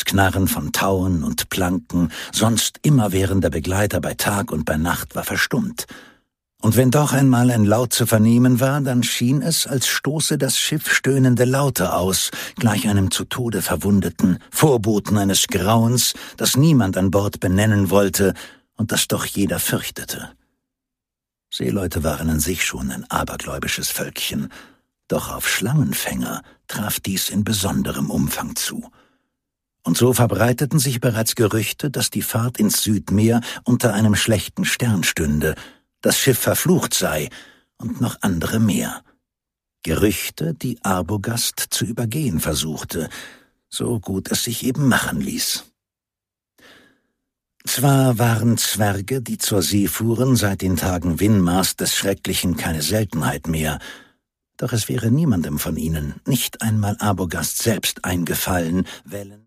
Knarren von Tauen und Planken, sonst immerwährender Begleiter bei Tag und bei Nacht, war verstummt. Und wenn doch einmal ein Laut zu vernehmen war, dann schien es, als stoße das Schiff stöhnende Laute aus, gleich einem zu Tode Verwundeten, Vorboten eines Grauens, das niemand an Bord benennen wollte und das doch jeder fürchtete. Seeleute waren an sich schon ein abergläubisches Völkchen, doch auf Schlangenfänger traf dies in besonderem Umfang zu. Und so verbreiteten sich bereits Gerüchte, dass die Fahrt ins Südmeer unter einem schlechten Stern stünde, das Schiff verflucht sei und noch andere mehr. Gerüchte, die Arbogast zu übergehen versuchte, so gut es sich eben machen ließ. Zwar waren Zwerge, die zur See fuhren, seit den Tagen Winmars des Schrecklichen keine Seltenheit mehr, doch es wäre niemandem von ihnen, nicht einmal Arbogast selbst, eingefallen, Wellen